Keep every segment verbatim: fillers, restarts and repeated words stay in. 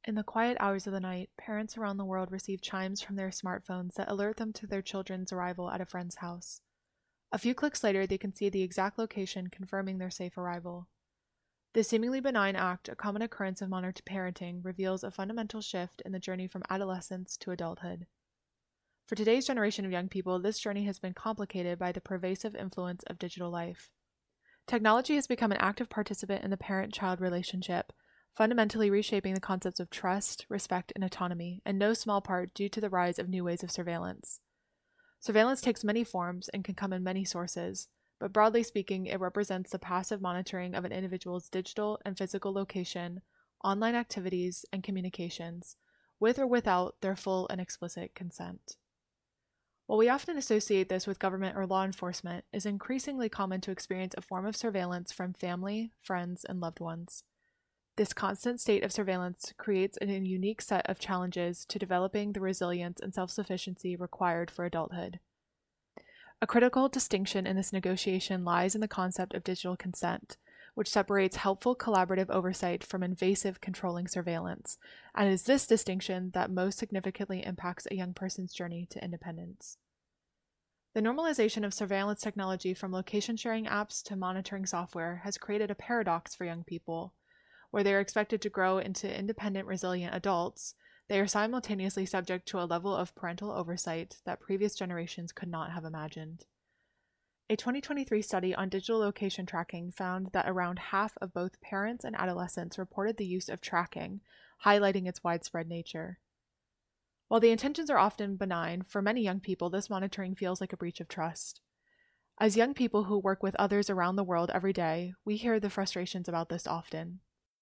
In the quiet hours of the night, parents around the world receive chimes from their smartphones that alert them to their children's arrival at a friend's house. A few clicks later, they can see the exact location confirming their safe arrival. This seemingly benign act, a common occurrence of modern parenting, reveals a fundamental shift in the journey from adolescence to adulthood. For today's generation of young people, this journey has been complicated by the pervasive influence of digital life. Technology has become an active participant in the parent-child relationship, fundamentally reshaping the concepts of trust, respect, and autonomy, in no small part due to the rise of new ways of surveillance. Surveillance takes many forms and can come in many sources, but broadly speaking, it represents the passive monitoring of an individual's digital and physical location, online activities, and communications, with or without their full and explicit consent. While we often associate this with government or law enforcement, it is increasingly common to experience a form of surveillance from family, friends, and loved ones. This constant state of surveillance creates a unique set of challenges to developing the resilience and self-sufficiency required for adulthood. A critical distinction in this negotiation lies in the concept of digital consent, which separates helpful collaborative oversight from invasive controlling surveillance, and it is this distinction that most significantly impacts a young person's journey to independence. The normalization of surveillance technology from location-sharing apps to monitoring software has created a paradox for young people. Where they are expected to grow into independent, resilient adults, they are simultaneously subject to a level of parental oversight that previous generations could not have imagined. A twenty twenty-three study on digital location tracking found that around half of both parents and adolescents reported the use of tracking, highlighting its widespread nature. While the intentions are often benign, for many young people this monitoring feels like a breach of trust. As young people who work with others around the world every day, we hear the frustrations about this often.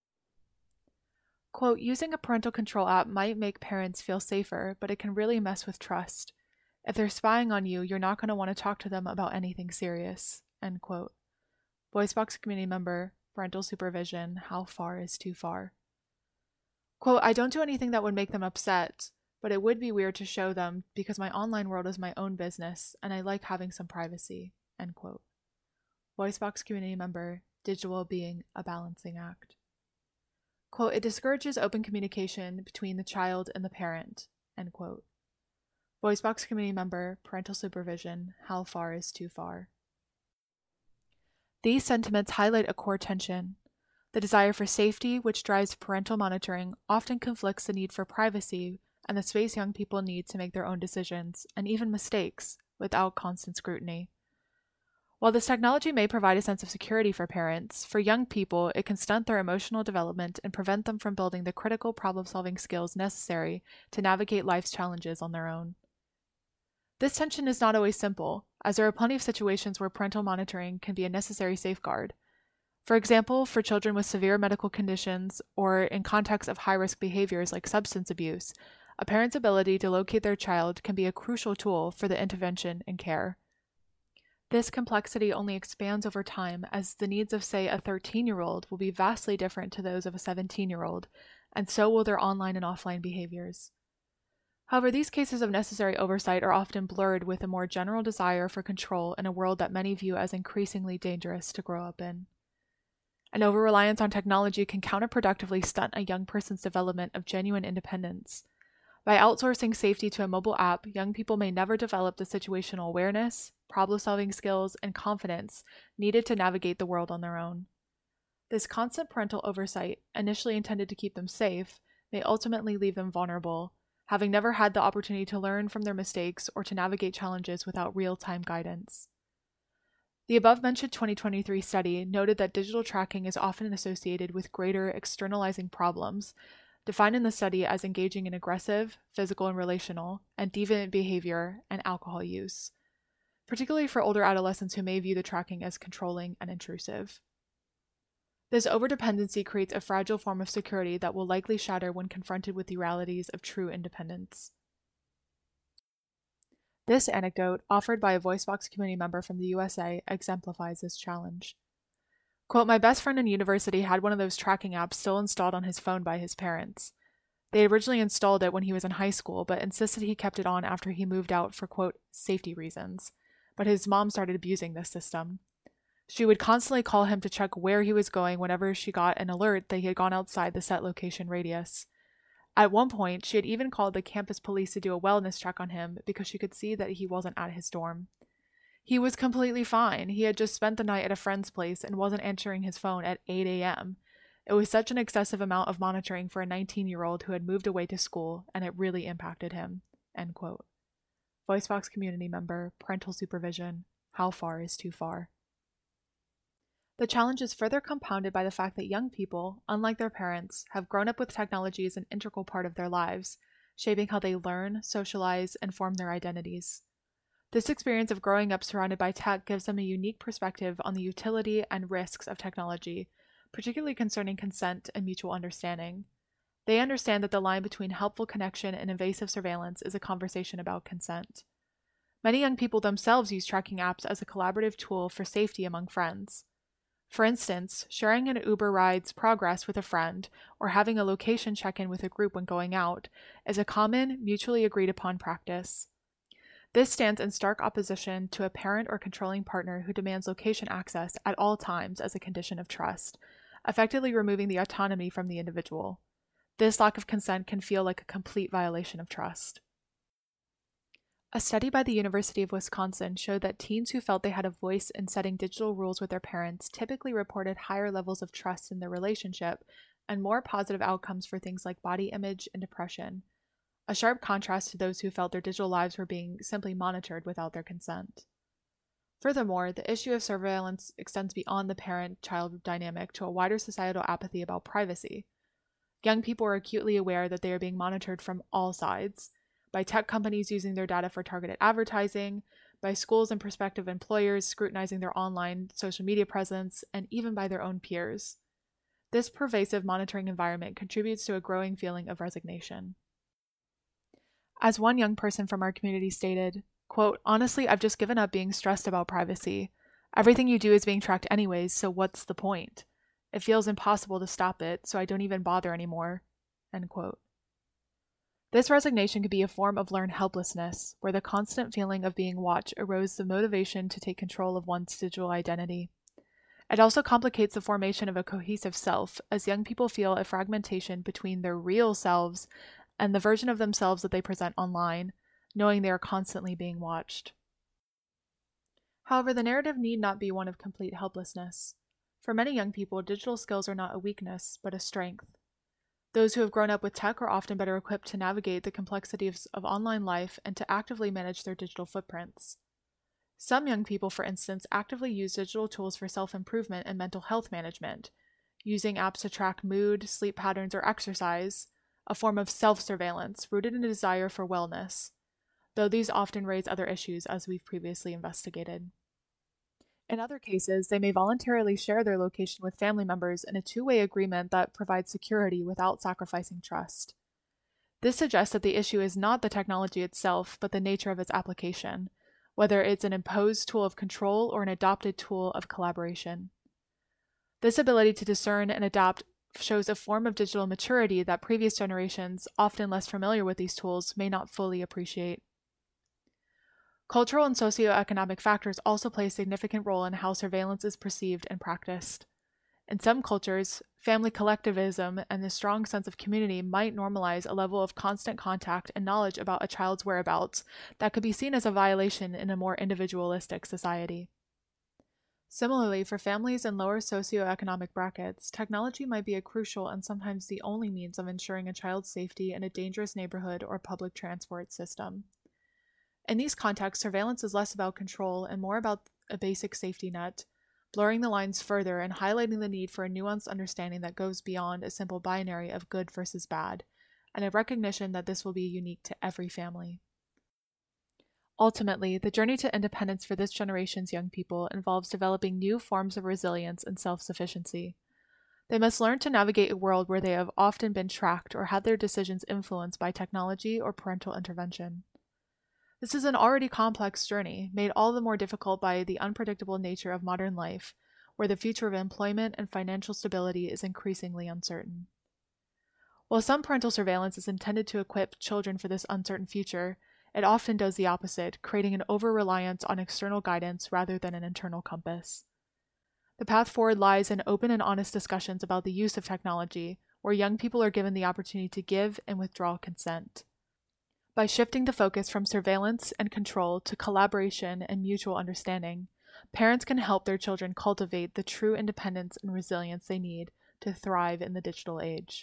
Quote, using a parental control app might make parents feel safer, but it can really mess with trust. If they're spying on you, you're not going to want to talk to them about anything serious. End quote. VoiceBox community member, parental supervision, how far is too far? Quote, I don't do anything that would make them upset, but it would be weird to show them because my online world is my own business and I like having some privacy. End quote. VoiceBox community member, digital being a balancing act. Quote, it discourages open communication between the child and the parent, end quote. VoiceBox community member, parental supervision, how far is too far? These sentiments highlight a core tension. The desire for safety, which drives parental monitoring, often conflicts the need for privacy and the space young people need to make their own decisions, and even mistakes, without constant scrutiny. While this technology may provide a sense of security for parents, for young people it can stunt their emotional development and prevent them from building the critical problem-solving skills necessary to navigate life's challenges on their own. This tension is not always simple, as there are plenty of situations where parental monitoring can be a necessary safeguard. For example, for children with severe medical conditions or in contexts of high-risk behaviors like substance abuse, a parent's ability to locate their child can be a crucial tool for the intervention and care. This complexity only expands over time as the needs of, say, a thirteen-year-old will be vastly different to those of a seventeen-year-old, and so will their online and offline behaviors. However, these cases of necessary oversight are often blurred with a more general desire for control in a world that many view as increasingly dangerous to grow up in. An over-reliance on technology can counterproductively stunt a young person's development of genuine independence. By outsourcing safety to a mobile app, young people may never develop the situational awareness, problem-solving skills, and confidence needed to navigate the world on their own. This constant parental oversight, initially intended to keep them safe, may ultimately leave them vulnerable, having never had the opportunity to learn from their mistakes or to navigate challenges without real-time guidance. The above-mentioned twenty twenty-three study noted that digital tracking is often associated with greater externalizing problems, defined in the study as engaging in aggressive, physical and relational, and deviant behavior and alcohol use, particularly for older adolescents who may view the tracking as controlling and intrusive. This overdependency creates a fragile form of security that will likely shatter when confronted with the realities of true independence. This anecdote, offered by a VoiceBox community member from the U S A, exemplifies this challenge. Quote, my best friend in university had one of those tracking apps still installed on his phone by his parents. They originally installed it when he was in high school, but insisted he kept it on after he moved out for, quote, safety reasons. But his mom started abusing this system. She would constantly call him to check where he was going whenever she got an alert that he had gone outside the set location radius. At one point, she had even called the campus police to do a wellness check on him because she could see that he wasn't at his dorm. He was completely fine. He had just spent the night at a friend's place and wasn't answering his phone at eight a.m. It was such an excessive amount of monitoring for a nineteen-year-old who had moved away to school, and it really impacted him. End quote. VoiceBox community member, parental supervision. How far is too far? The challenge is further compounded by the fact that young people, unlike their parents, have grown up with technology as an integral part of their lives, shaping how they learn, socialize, and form their identities. This experience of growing up surrounded by tech gives them a unique perspective on the utility and risks of technology, particularly concerning consent and mutual understanding. They understand that the line between helpful connection and invasive surveillance is a conversation about consent. Many young people themselves use tracking apps as a collaborative tool for safety among friends. For instance, sharing an Uber ride's progress with a friend or having a location check-in with a group when going out is a common, mutually agreed upon practice. This stands in stark opposition to a parent or controlling partner who demands location access at all times as a condition of trust, effectively removing the autonomy from the individual. This lack of consent can feel like a complete violation of trust. A study by the University of Wisconsin showed that teens who felt they had a voice in setting digital rules with their parents typically reported higher levels of trust in their relationship and more positive outcomes for things like body image and depression, a sharp contrast to those who felt their digital lives were being simply monitored without their consent. Furthermore, the issue of surveillance extends beyond the parent-child dynamic to a wider societal apathy about privacy. Young people are acutely aware that they are being monitored from all sides, by tech companies using their data for targeted advertising, by schools and prospective employers scrutinizing their online social media presence, and even by their own peers. This pervasive monitoring environment contributes to a growing feeling of resignation. As one young person from our community stated, quote, "Honestly, I've just given up being stressed about privacy. Everything you do is being tracked anyways, so what's the point? It feels impossible to stop it, so I don't even bother anymore." End quote. This resignation could be a form of learned helplessness, where the constant feeling of being watched erodes the motivation to take control of one's digital identity. It also complicates the formation of a cohesive self, as young people feel a fragmentation between their real selves and the version of themselves that they present online, knowing they are constantly being watched. However, the narrative need not be one of complete helplessness. For many young people, digital skills are not a weakness, but a strength. Those who have grown up with tech are often better equipped to navigate the complexities of online life and to actively manage their digital footprints. Some young people, for instance, actively use digital tools for self-improvement and mental health management, using apps to track mood, sleep patterns, or exercise, a form of self-surveillance rooted in a desire for wellness, though these often raise other issues as we've previously investigated. In other cases, they may voluntarily share their location with family members in a two-way agreement that provides security without sacrificing trust. This suggests that the issue is not the technology itself, but the nature of its application, whether it's an imposed tool of control or an adopted tool of collaboration. This ability to discern and adapt shows a form of digital maturity that previous generations, often less familiar with these tools, may not fully appreciate. Cultural and socioeconomic factors also play a significant role in how surveillance is perceived and practiced. In some cultures, family collectivism and the strong sense of community might normalize a level of constant contact and knowledge about a child's whereabouts that could be seen as a violation in a more individualistic society. Similarly, for families in lower socioeconomic brackets, technology might be a crucial and sometimes the only means of ensuring a child's safety in a dangerous neighborhood or public transport system. In these contexts, surveillance is less about control and more about a basic safety net, blurring the lines further and highlighting the need for a nuanced understanding that goes beyond a simple binary of good versus bad, and a recognition that this will be unique to every family. Ultimately, the journey to independence for this generation's young people involves developing new forms of resilience and self-sufficiency. They must learn to navigate a world where they have often been tracked or had their decisions influenced by technology or parental intervention. This is an already complex journey, made all the more difficult by the unpredictable nature of modern life, where the future of employment and financial stability is increasingly uncertain. While some parental surveillance is intended to equip children for this uncertain future, it often does the opposite, creating an over-reliance on external guidance rather than an internal compass. The path forward lies in open and honest discussions about the use of technology, where young people are given the opportunity to give and withdraw consent. By shifting the focus from surveillance and control to collaboration and mutual understanding, parents can help their children cultivate the true independence and resilience they need to thrive in the digital age.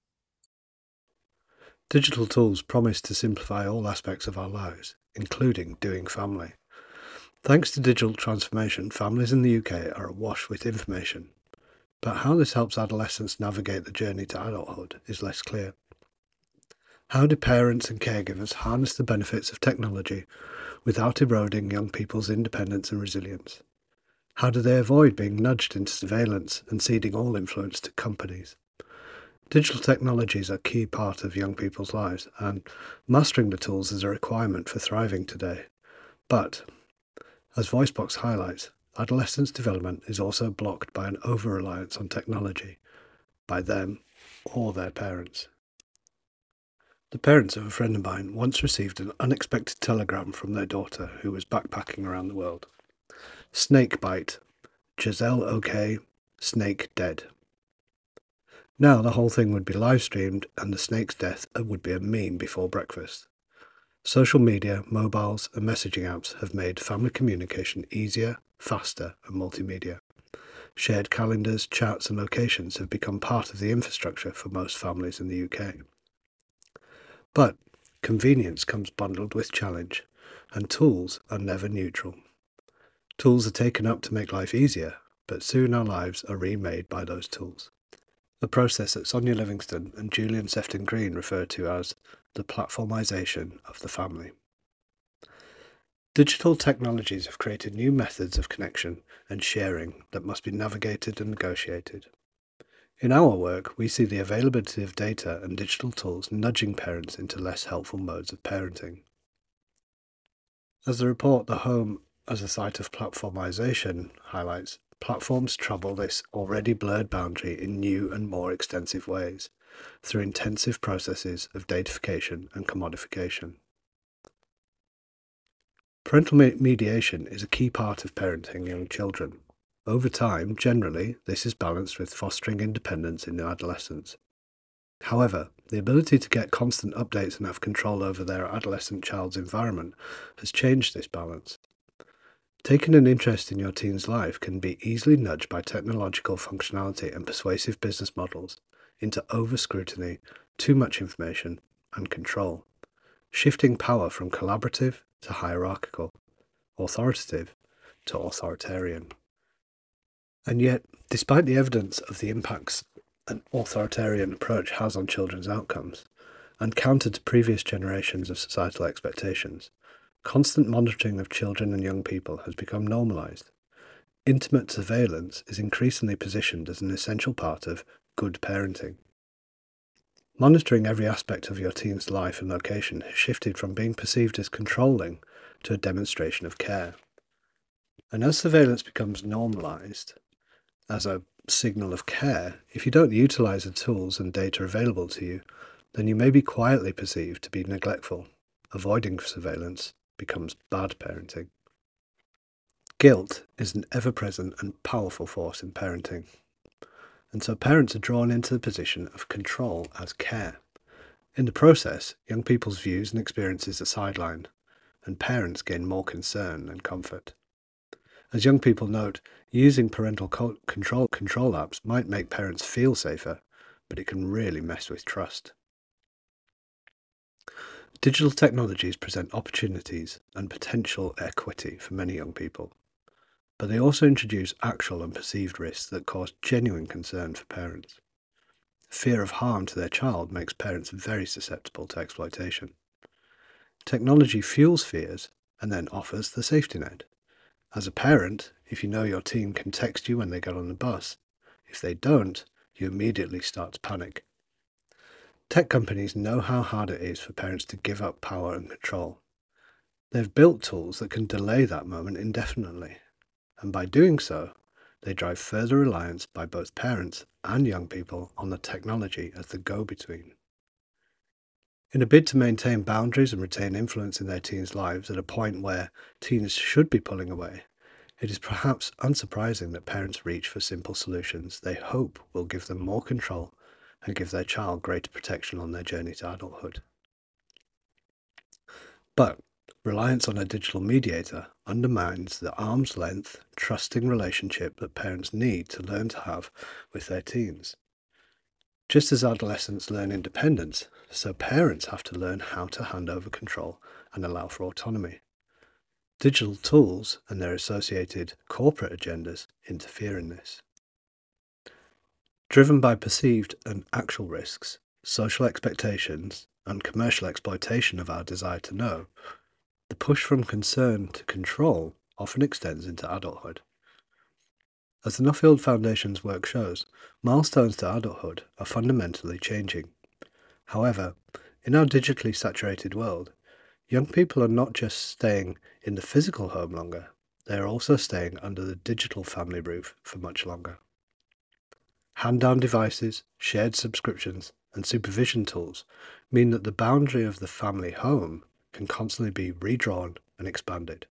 Digital tools promise to simplify all aspects of our lives, including doing family. Thanks to digital transformation, families in the U K are awash with information. But how this helps adolescents navigate the journey to adulthood is less clear. How do parents and caregivers harness the benefits of technology without eroding young people's independence and resilience? How do they avoid being nudged into surveillance and ceding all influence to companies? Digital technologies are a key part of young people's lives, and mastering the tools is a requirement for thriving today. But, as VoiceBox highlights, adolescence development is also blocked by an over-reliance on technology, by them or their parents. The parents of a friend of mine once received an unexpected telegram from their daughter who was backpacking around the world. Snake bite. Giselle okay. Snake dead. Now the whole thing would be live streamed and the snake's death would be a meme before breakfast. Social media, mobiles and messaging apps have made family communication easier, faster and multimedia. Shared calendars, chats and locations have become part of the infrastructure for most families in the U K. But convenience comes bundled with challenge, and tools are never neutral. Tools are taken up to make life easier, but soon our lives are remade by those tools. A process that Sonia Livingston and Julian Sefton Green refer to as the platformization of the family. Digital technologies have created new methods of connection and sharing that must be navigated and negotiated. In our work, we see the availability of data and digital tools nudging parents into less helpful modes of parenting. As the report The Home as a Site of Platformization highlights, platforms trouble this already blurred boundary in new and more extensive ways, through intensive processes of datafication and commodification. Parental mediation is a key part of parenting young children. Over time, generally, this is balanced with fostering independence in adolescence. However, the ability to get constant updates and have control over their adolescent child's environment has changed this balance. Taking an interest in your teen's life can be easily nudged by technological functionality and persuasive business models into over-scrutiny, too much information, and control, shifting power from collaborative to hierarchical, authoritative to authoritarian. And yet, despite the evidence of the impacts an authoritarian approach has on children's outcomes, and counter to previous generations of societal expectations, constant monitoring of children and young people has become normalized. Intimate surveillance is increasingly positioned as an essential part of good parenting. Monitoring every aspect of your teen's life and location has shifted from being perceived as controlling to a demonstration of care. And as surveillance becomes normalized as a signal of care, if you don't utilize the tools and data available to you, then you may be quietly perceived to be neglectful. Avoiding surveillance becomes bad parenting. Guilt is an ever-present and powerful force in parenting. And so parents are drawn into the position of control as care. In the process, young people's views and experiences are sidelined, and parents gain more concern and comfort. As young people note, using parental co- control control apps might make parents feel safer, but it can really mess with trust. Digital technologies present opportunities and potential equity for many young people, but they also introduce actual and perceived risks that cause genuine concern for parents. Fear of harm to their child makes parents very susceptible to exploitation. Technology fuels fears and then offers the safety net. As a parent, if you know your teen can text you when they get on the bus, if they don't, you immediately start to panic. Tech companies know how hard it is for parents to give up power and control. They've built tools that can delay that moment indefinitely, and by doing so, they drive further reliance by both parents and young people on the technology as the go-between. In a bid to maintain boundaries and retain influence in their teens' lives at a point where teens should be pulling away, it is perhaps unsurprising that parents reach for simple solutions they hope will give them more control and give their child greater protection on their journey to adulthood. But reliance on a digital mediator undermines the arm's length, trusting relationship that parents need to learn to have with their teens. Just as adolescents learn independence, so parents have to learn how to hand over control and allow for autonomy. Digital tools and their associated corporate agendas interfere in this. Driven by perceived and actual risks, social expectations, and commercial exploitation of our desire to know, the push from concern to control often extends into adulthood. As the Nuffield Foundation's work shows, milestones to adulthood are fundamentally changing. However, in our digitally saturated world, young people are not just staying in the physical home longer, they are also staying under the digital family roof for much longer. Hand-down devices, shared subscriptions, and supervision tools mean that the boundary of the family home can constantly be redrawn and expanded.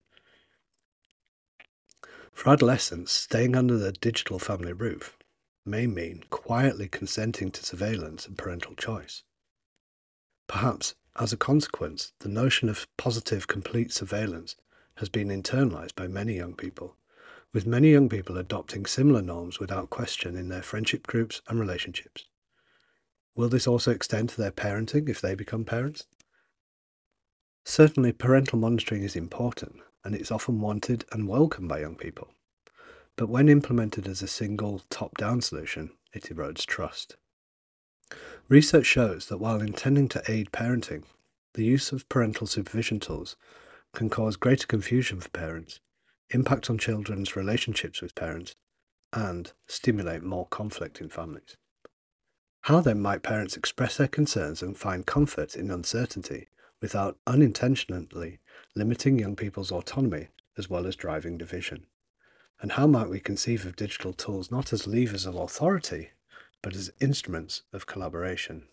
For adolescents, staying under the digital family roof may mean quietly consenting to surveillance and parental choice. Perhaps, as a consequence, the notion of positive, complete surveillance has been internalized by many young people, with many young people adopting similar norms without question in their friendship groups and relationships. Will this also extend to their parenting if they become parents? Certainly, parental monitoring is important, and it's often wanted and welcomed by young people. But when implemented as a single top-down solution, it erodes trust. Research shows that while intending to aid parenting, the use of parental supervision tools can cause greater confusion for parents, impact on children's relationships with parents, and stimulate more conflict in families. How then might parents express their concerns and find comfort in uncertainty without unintentionally limiting young people's autonomy as well as driving division? And how might we conceive of digital tools not as levers of authority, but as instruments of collaboration?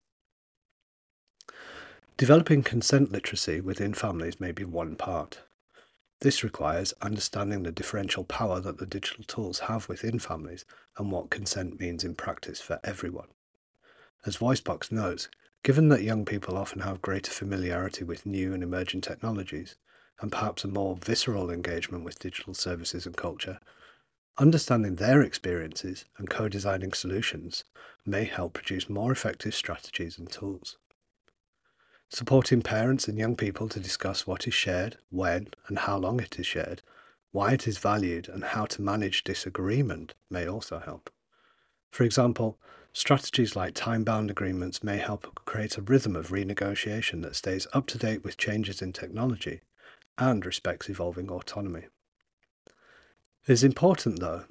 Developing consent literacy within families may be one part. This requires understanding the differential power that the digital tools have within families and what consent means in practice for everyone. As VoiceBox notes, given that young people often have greater familiarity with new and emerging technologies, and perhaps a more visceral engagement with digital services and culture, understanding their experiences and co-designing solutions may help produce more effective strategies and tools. Supporting parents and young people to discuss what is shared, when and how long it is shared, why it is valued, and how to manage disagreement may also help. For example, strategies like time-bound agreements may help create a rhythm of renegotiation that stays up to date with changes in technology and respects evolving autonomy. It is important, though,